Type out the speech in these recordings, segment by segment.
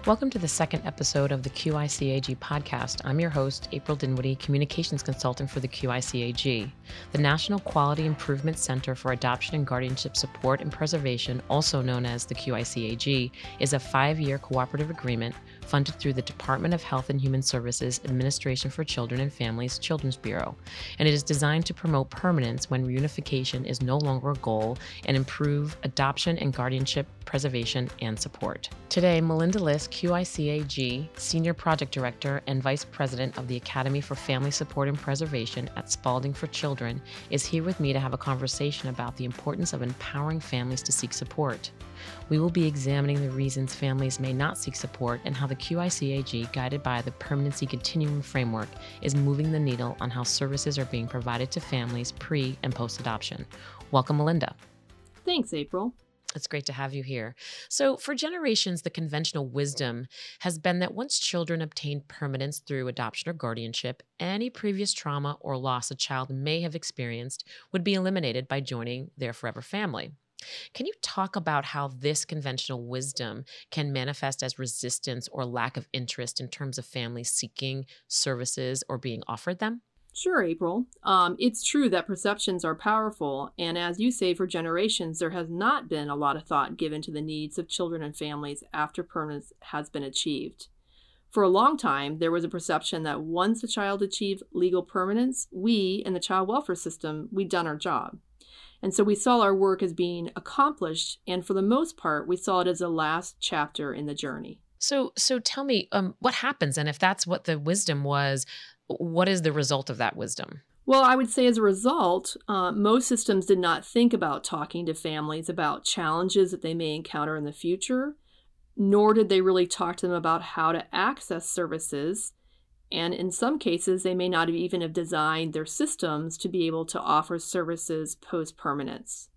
Welcome to the second episode of the QICAG podcast. I'm your host, April Dinwiddie, Communications Consultant for the QICAG. The National Quality Improvement Center for Adoption and Guardianship Support and Preservation, also known as the QICAG, is a 5-year cooperative agreement funded through the Department of Health and Human Services Administration for Children and Families Children's Bureau, and it is designed to promote permanence when reunification is no longer a goal and improve adoption and guardianship preservation and support. Today, Melinda Lisk, QICAG Senior Project Director and Vice President of the Academy for Family Support and Preservation at Spalding for Children, is here with me to have a conversation about the importance of empowering families to seek support. We will be examining the reasons families may not seek support and how the QICAG, guided by the Permanency Continuum Framework, is moving the needle on how services are being provided to families pre- and post-adoption. Welcome, Melinda. Thanks, April. It's great to have you here. So for generations, the conventional wisdom has been that once children obtain permanence through adoption or guardianship, any previous trauma or loss a child may have experienced would be eliminated by joining their forever family. Can you talk about how this conventional wisdom can manifest as resistance or lack of interest in terms of families seeking services or being offered them? Sure, April. It's true that perceptions are powerful, and as you say, for generations, there has not been a lot of thought given to the needs of children and families after permanence has been achieved. For a long time, there was a perception that once a child achieved legal permanence, we, in the child welfare system, we'd done our job. And so we saw our work as being accomplished, and for the most part, we saw it as the last chapter in the journey. So tell me, what happens, and if that's what the wisdom was, what is the result of that wisdom? Well, I would say as a result, most systems did not think about talking to families about challenges that they may encounter in the future, nor did they really talk to them about how to access services. And in some cases, they may not have even have designed their systems to be able to offer services post-permanence.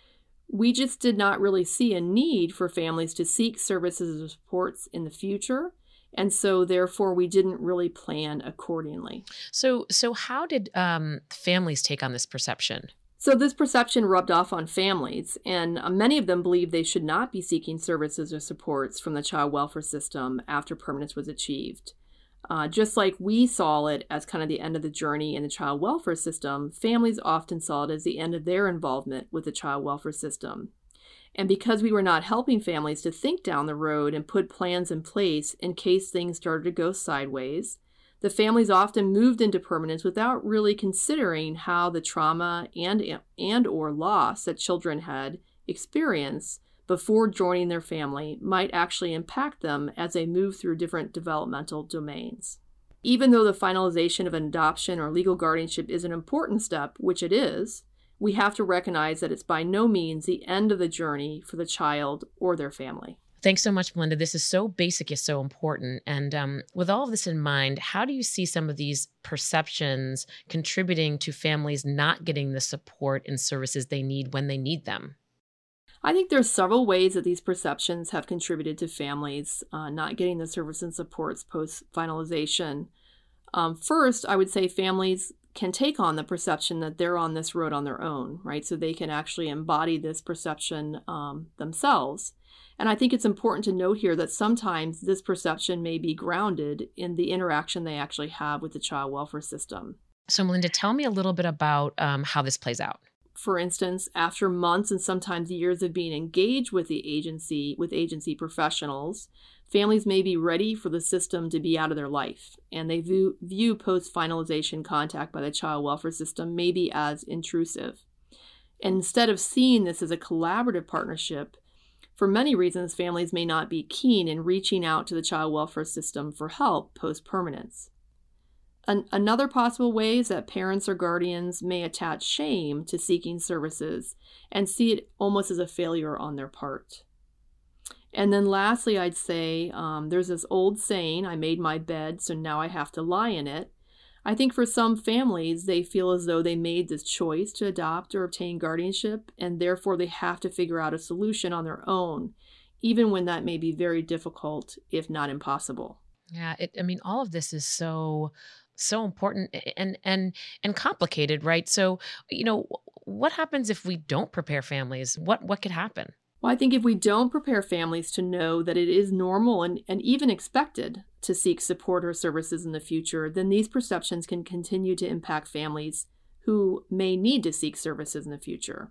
We just did not really see a need for families to seek services or supports in the future. And so, therefore, we didn't really plan accordingly. So how did families take on this perception? So this perception rubbed off on families, and many of them believed they should not be seeking services or supports from the child welfare system after permanence was achieved. Just like we saw it as kind of the end of the journey in the child welfare system, families often saw it as the end of their involvement with the child welfare system. And because we were not helping families to think down the road and put plans in place in case things started to go sideways, the families often moved into permanence without really considering how the trauma and or loss that children had experienced before joining their family might actually impact them as they move through different developmental domains. Even though the finalization of an adoption or legal guardianship is an important step, which it is, we have to recognize that it's by no means the end of the journey for the child or their family. Thanks so much, Melinda. This is so basic, is so important. And with all of this in mind, how do you see some of these perceptions contributing to families not getting the support and services they need when they need them? I think there's several ways that these perceptions have contributed to families not getting the service and supports post-finalization. First, I would say families can take on the perception that they're on this road on their own, right? So they can actually embody this perception themselves. And I think it's important to note here that sometimes this perception may be grounded in the interaction they actually have with the child welfare system. So Melinda, tell me a little bit about how this plays out. For instance, after months and sometimes years of being engaged with the agency, with agency professionals, families may be ready for the system to be out of their life, and they view post-finalization contact by the child welfare system maybe as intrusive. And instead of seeing this as a collaborative partnership, for many reasons, families may not be keen in reaching out to the child welfare system for help post-permanence. Another possible way is that parents or guardians may attach shame to seeking services and see it almost as a failure on their part. And then lastly, I'd say there's this old saying, I made my bed, so now I have to lie in it. I think for some families, they feel as though they made this choice to adopt or obtain guardianship, and therefore they have to figure out a solution on their own, even when that may be very difficult, if not impossible. Yeah, all of this is so important and complicated, right? So, what happens if we don't prepare families? What could happen? Well, I think if we don't prepare families to know that it is normal and even expected to seek support or services in the future, then these perceptions can continue to impact families who may need to seek services in the future.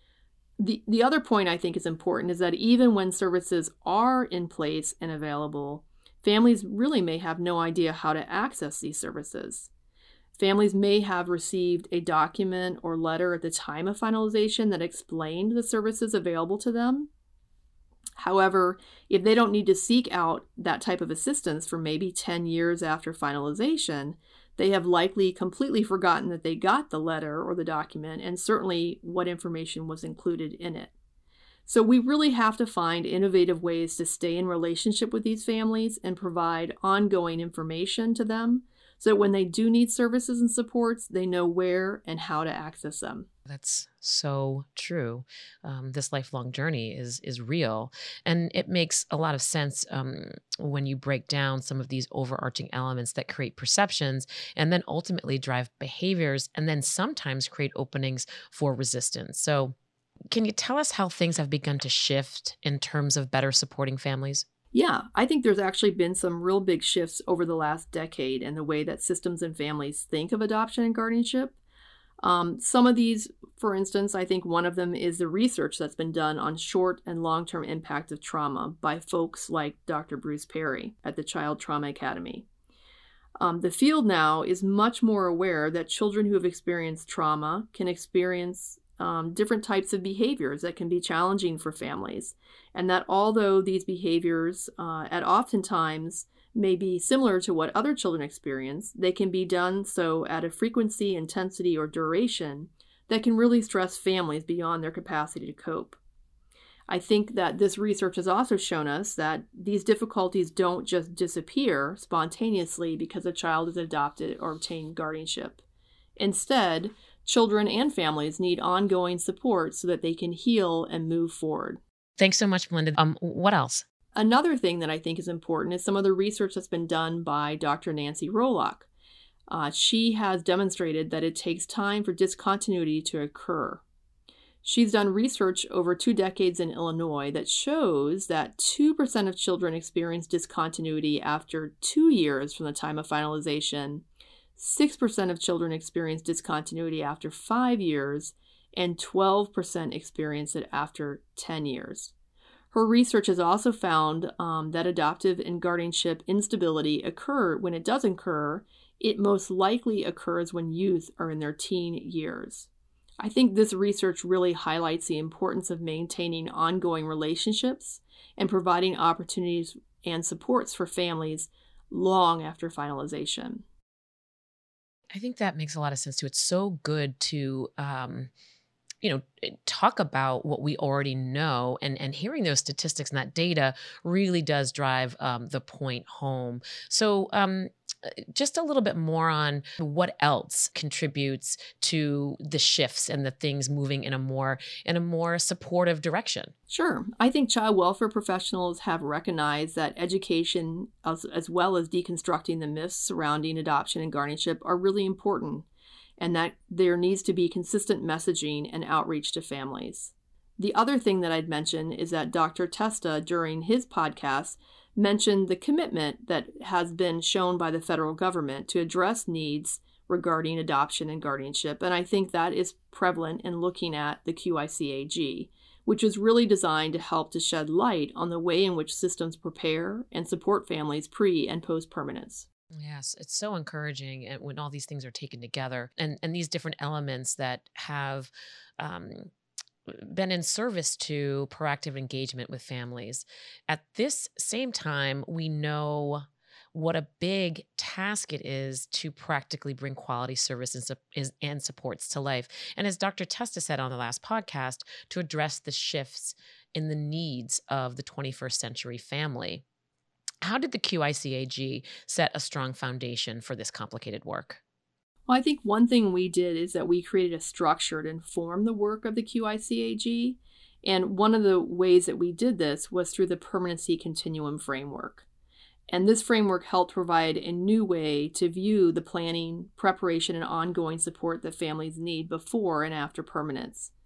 The other point I think is important is that even when services are in place and available, families really may have no idea how to access these services. Families may have received a document or letter at the time of finalization that explained the services available to them. However, if they don't need to seek out that type of assistance for maybe 10 years after finalization, they have likely completely forgotten that they got the letter or the document and certainly what information was included in it. So we really have to find innovative ways to stay in relationship with these families and provide ongoing information to them so that when they do need services and supports, they know where and how to access them. That's so true. This lifelong journey is real. And it makes a lot of sense when you break down some of these overarching elements that create perceptions and then ultimately drive behaviors and then sometimes create openings for resistance. So can you tell us how things have begun to shift in terms of better supporting families? Yeah, I think there's actually been some real big shifts over the last decade in the way that systems and families think of adoption and guardianship. Some of these, for instance, I think one of them is the research that's been done on short and long-term impact of trauma by folks like Dr. Bruce Perry at the Child Trauma Academy. The field now is much more aware that children who have experienced trauma can experience different types of behaviors that can be challenging for families, and that although these behaviors at oftentimes may be similar to what other children experience, they can be done so at a frequency, intensity, or duration that can really stress families beyond their capacity to cope. I think that this research has also shown us that these difficulties don't just disappear spontaneously because a child is adopted or obtained guardianship. Instead, children and families need ongoing support so that they can heal and move forward. Thanks so much, Melinda. What else? Another thing that I think is important is some of the research that's been done by Dr. Nancy Rolock. She has demonstrated that it takes time for discontinuity to occur. She's done research over 2 decades in Illinois that shows that 2% of children experience discontinuity after 2 years from the time of finalization, 6% of children experience discontinuity after 5 years, and 12% experience it after 10 years. Her research has also found that adoptive and guardianship instability occur. When it does occur, it most likely occurs when youth are in their teen years. I think this research really highlights the importance of maintaining ongoing relationships and providing opportunities and supports for families long after finalization. I think that makes a lot of sense too. It's so good to talk about what we already know, and hearing those statistics and that data really does drive the point home. So just a little bit more on what else contributes to the shifts and the things moving in a more supportive direction. Sure. I think child welfare professionals have recognized that education as well as deconstructing the myths surrounding adoption and guardianship are really important, and that there needs to be consistent messaging and outreach to families. The other thing that I'd mention is that Dr. Testa, during his podcast, mentioned the commitment that has been shown by the federal government to address needs regarding adoption and guardianship, and I think that is prevalent in looking at the QICAG, which is really designed to help to shed light on the way in which systems prepare and support families pre- and post-permanence. Yes, it's so encouraging and when all these things are taken together and these different elements that have been in service to proactive engagement with families. At this same time, we know what a big task it is to practically bring quality services and supports to life. And as Dr. Testa said on the last podcast, to address the shifts in the needs of the 21st century family. How did the QICAG set a strong foundation for this complicated work? Well, I think one thing we did is that we created a structure to inform the work of the QICAG. And one of the ways that we did this was through the Permanency Continuum framework. And this framework helped provide a new way to view the planning, preparation, and ongoing support that families need before and after permanence.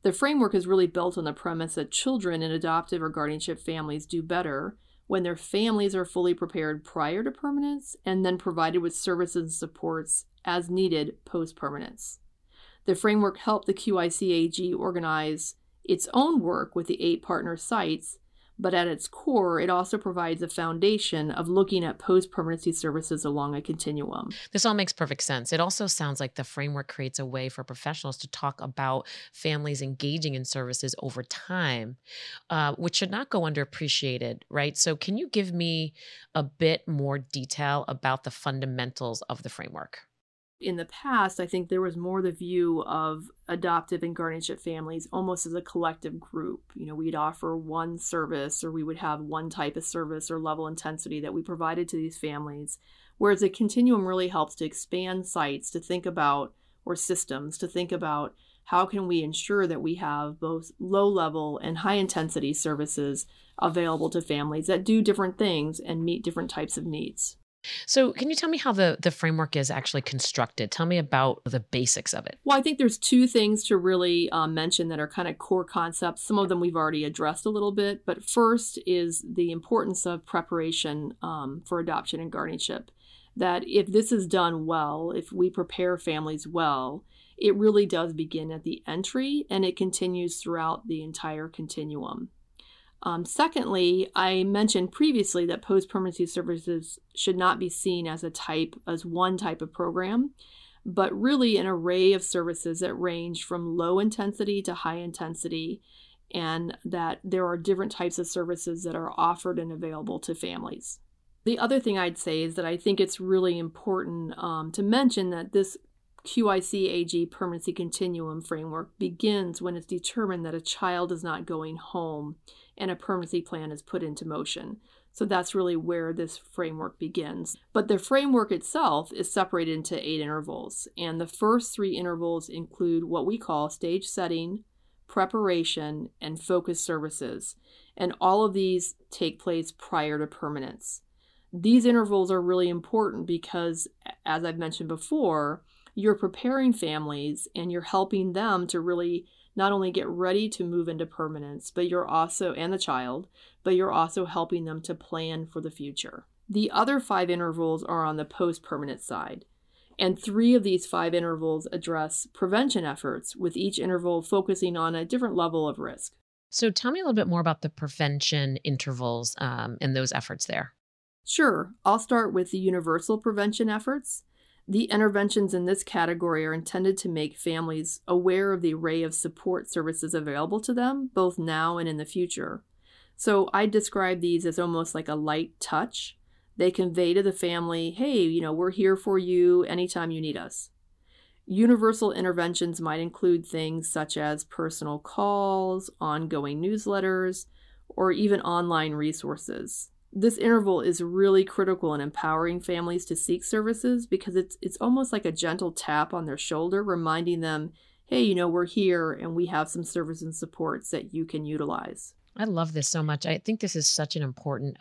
The framework is really built on the premise that children in adoptive or guardianship families do better when their families are fully prepared prior to permanence and then provided with services and supports as needed post-permanence. The framework helped the QICAG organize its own work with the 8 partner sites, but at its core, it also provides a foundation of looking at post-permanency services along a continuum. This all makes perfect sense. It also sounds like the framework creates a way for professionals to talk about families engaging in services over time, which should not go underappreciated, right? So can you give me a bit more detail about the fundamentals of the framework? In the past, I think there was more the view of adoptive and guardianship families almost as a collective group. We'd offer one service, or we would have one type of service or level intensity that we provided to these families, whereas the continuum really helps to expand sites to think about, or systems to think about, how can we ensure that we have both low-level and high-intensity services available to families that do different things and meet different types of needs. So can you tell me how the framework is actually constructed? Tell me about the basics of it. Well, I think there's 2 things to really mention that are kind of core concepts. Some of them we've already addressed a little bit, but first is the importance of preparation for adoption and guardianship. That if this is done well, if we prepare families well, it really does begin at the entry and it continues throughout the entire continuum. Secondly, I mentioned previously that post-permanency services should not be seen as one type of program, but really an array of services that range from low intensity to high intensity, and that there are different types of services that are offered and available to families. The other thing I'd say is that I think it's really important to mention that this QICAG permanency continuum framework begins when it's determined that a child is not going home and a permanency plan is put into motion. So that's really where this framework begins. But the framework itself is separated into 8 intervals, and the first 3 intervals include what we call stage setting, preparation, and focus services. And all of these take place prior to permanence. These intervals are really important because, as I've mentioned before, you're preparing families and you're helping them to really not only get ready to move into permanence, but you're also helping them to plan for the future. The other 5 intervals are on the post-permanent side, and 3 of these 5 intervals address prevention efforts, with each interval focusing on a different level of risk. So tell me a little bit more about the prevention intervals and those efforts there. Sure. I'll start with the universal prevention efforts. The interventions in this category are intended to make families aware of the array of support services available to them, both now and in the future. So I describe these as almost like a light touch. They convey to the family, hey, we're here for you anytime you need us. Universal interventions might include things such as personal calls, ongoing newsletters, or even online resources. This interval is really critical in empowering families to seek services because it's almost like a gentle tap on their shoulder, reminding them, hey, we're here and we have some services and supports that you can utilize. I love this so much. I think this is such an important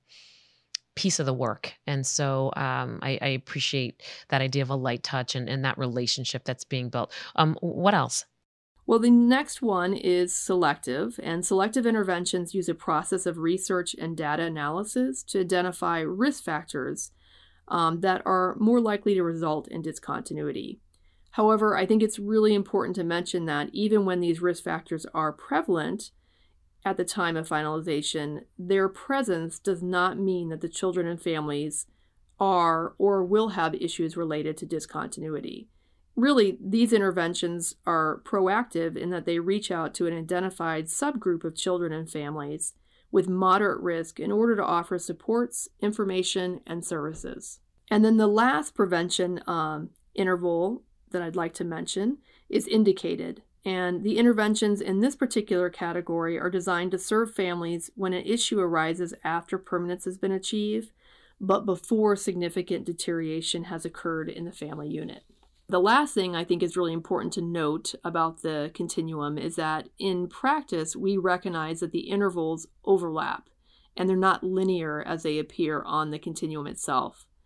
piece of the work. And so I appreciate that idea of a light touch and that relationship that's being built. What else? Well, the next one is selective, and selective interventions use a process of research and data analysis to identify risk factors that are more likely to result in discontinuity. However, I think it's really important to mention that even when these risk factors are prevalent at the time of finalization, their presence does not mean that the children and families are or will have issues related to discontinuity. Really, these interventions are proactive in that they reach out to an identified subgroup of children and families with moderate risk in order to offer supports, information, and services. And then the last prevention interval that I'd like to mention is indicated. And the interventions in this particular category are designed to serve families when an issue arises after permanence has been achieved, but before significant deterioration has occurred in the family unit. The last thing I think is really important to note about the continuum is that in practice, we recognize that the intervals overlap and they're not linear as they appear on the continuum itself.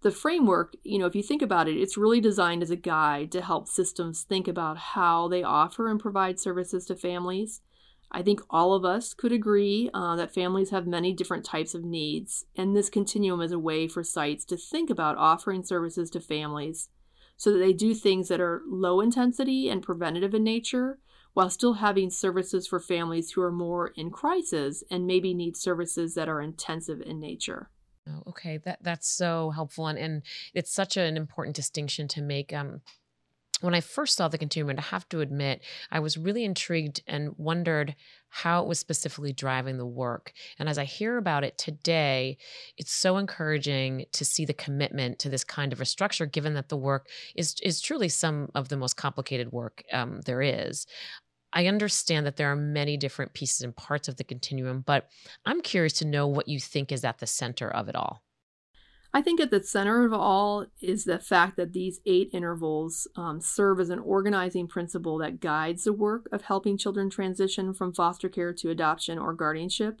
The framework, if you think about it, it's really designed as a guide to help systems think about how they offer and provide services to families. I think all of us could agree that families have many different types of needs, and this continuum is a way for sites to think about offering services to families so that they do things that are low intensity and preventative in nature, while still having services for families who are more in crisis and maybe need services that are intensive in nature. Oh, okay, that's so helpful, and it's such an important distinction to make. When I first saw the continuum, and I have to admit, I was really intrigued and wondered how it was specifically driving the work. And as I hear about it today, it's so encouraging to see the commitment to this kind of a structure, given that the work is truly some of the most complicated work there is. I understand that there are many different pieces and parts of the continuum, but I'm curious to know what you think is at the center of it all. I think at the center of all is the fact that these 8 intervals serve as an organizing principle that guides the work of helping children transition from foster care to adoption or guardianship,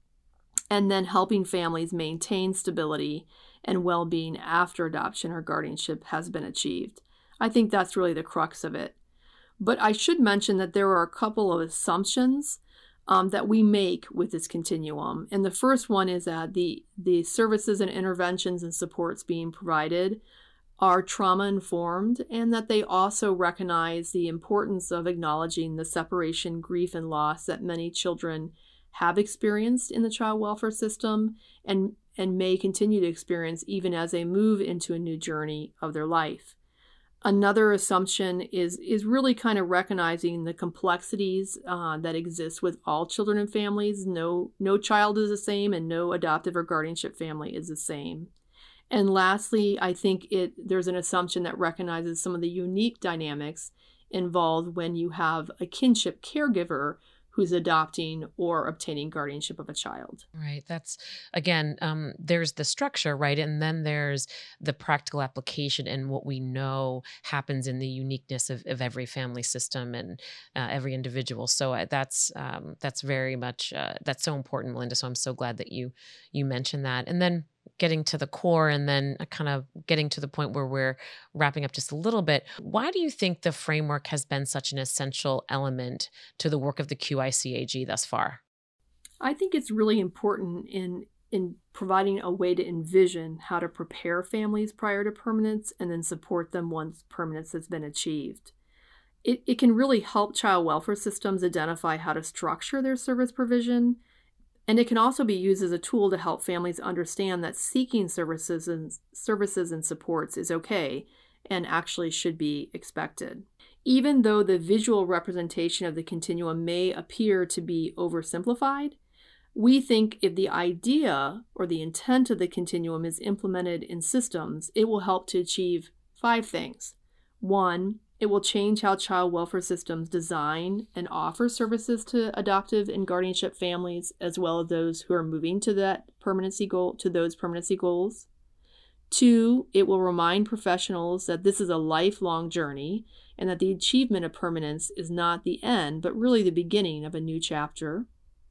and then helping families maintain stability and well-being after adoption or guardianship has been achieved. I think that's really the crux of it. But I should mention that there are a couple of assumptions that we make with this continuum. And the first one is that the services and interventions and supports being provided are trauma-informed, and that they also recognize the importance of acknowledging the separation, grief, and loss that many children have experienced in the child welfare system and may continue to experience even as they move into a new journey of their life. Another assumption is really kind of recognizing the complexities that exist with all children and families. No child is the same, and no adoptive or guardianship family is the same. And lastly, I think there's an assumption that recognizes some of the unique dynamics involved when you have a kinship caregiver who's adopting or obtaining guardianship of a child. Right. That's, again, there's the structure, right? And then there's the practical application and what we know happens in the uniqueness of every family system and every individual. So that's very much, that's so important, Melinda. So I'm so glad that you mentioned that. And then getting to the core and then kind of getting to the point where we're wrapping up just a little bit. Why do you think the framework has been such an essential element to the work of the QICAG thus far? I think it's really important in providing a way to envision how to prepare families prior to permanence and then support them once permanence has been achieved. It can really help child welfare systems identify how to structure their service provision. And it can also be used as a tool to help families understand that seeking services and supports is okay and actually should be expected. Even though the visual representation of the continuum may appear to be oversimplified, we think if the idea or the intent of the continuum is implemented in systems, it will help to achieve 5 things. 1, it will change how child welfare systems design and offer services to adoptive and guardianship families, as well as those who are moving to those permanency goals. 2, it will remind professionals that this is a lifelong journey and that the achievement of permanence is not the end, but really the beginning of a new chapter.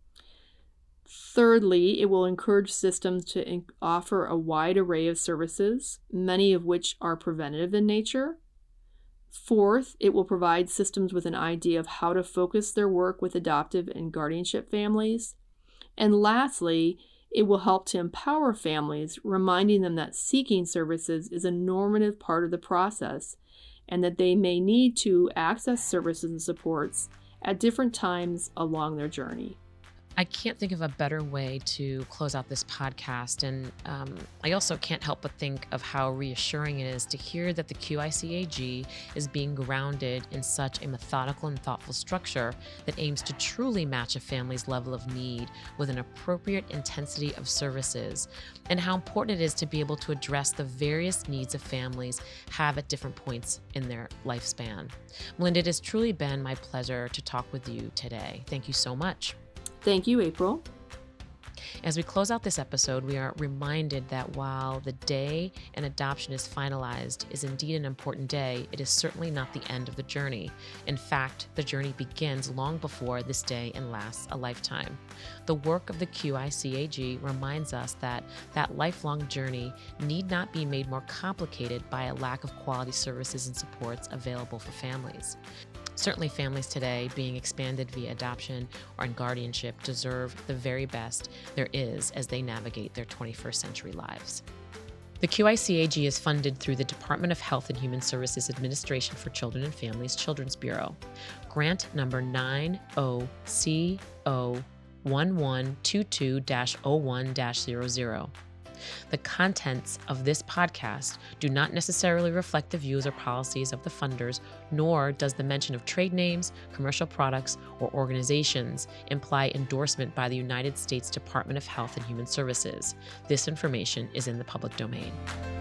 Thirdly, it will encourage systems to offer a wide array of services, many of which are preventative in nature. 4th, it will provide systems with an idea of how to focus their work with adoptive and guardianship families. And lastly, it will help to empower families, reminding them that seeking services is a normative part of the process and that they may need to access services and supports at different times along their journey. I can't think of a better way to close out this podcast. And I also can't help but think of how reassuring it is to hear that the QICAG is being grounded in such a methodical and thoughtful structure that aims to truly match a family's level of need with an appropriate intensity of services, and how important it is to be able to address the various needs of families have at different points in their lifespan. Melinda, it has truly been my pleasure to talk with you today. Thank you so much. Thank you, April. As we close out this episode, we are reminded that while the day an adoption is finalized is indeed an important day, it is certainly not the end of the journey. In fact, the journey begins long before this day and lasts a lifetime. The work of the QICAG reminds us that that lifelong journey need not be made more complicated by a lack of quality services and supports available for families. Certainly, families today being expanded via adoption or in guardianship deserve the very best there is as they navigate their 21st century lives. The QICAG is funded through the Department of Health and Human Services Administration for Children and Families Children's Bureau. Grant number 90CO1122-01-00. The contents of this podcast do not necessarily reflect the views or policies of the funders, nor does the mention of trade names, commercial products, or organizations imply endorsement by the United States Department of Health and Human Services. This information is in the public domain.